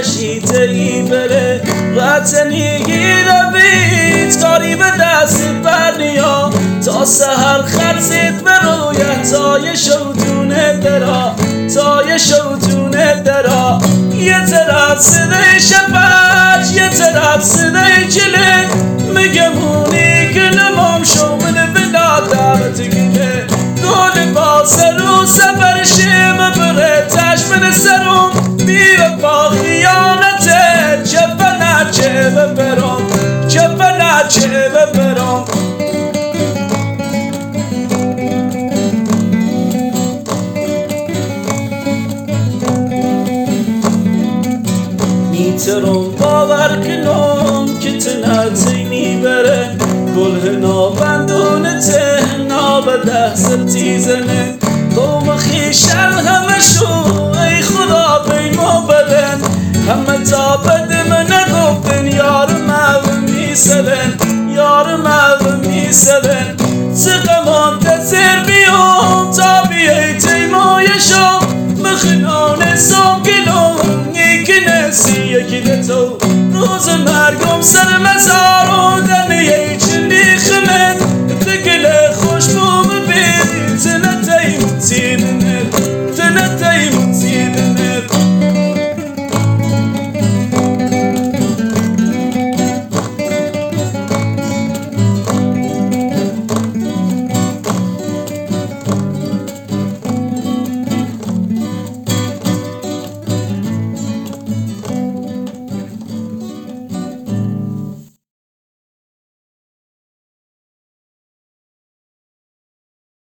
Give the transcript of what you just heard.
کشیده ای بره وطنی گیره بیت کاری به دست برنیا تا سهر خرزید برویت تای شوتونه درا تای شوتونه درا یه طرف صدای شفج یه طرف صدای جله میگمونی گلمام شو من بلا دعوت گله دول با سرو سفر شم بره تشمن سرم بیره با خیانته چه بنا چه ببرم چه بنا چه ببرم میترم باور کنم که تنتینی بره گل نابندون تهنا به دست تیزنه قوم خیشل همه شو ای خدا بی ما بدن همه تا بده من نگفتن یار مو میسدن یار مو میسدن زقه منتظر بیام تا بیای تیمای شو مخنان سانگلون یکی نسی یکی دتو روز مرگم سر مزار و دنه یه چندی خمن دگله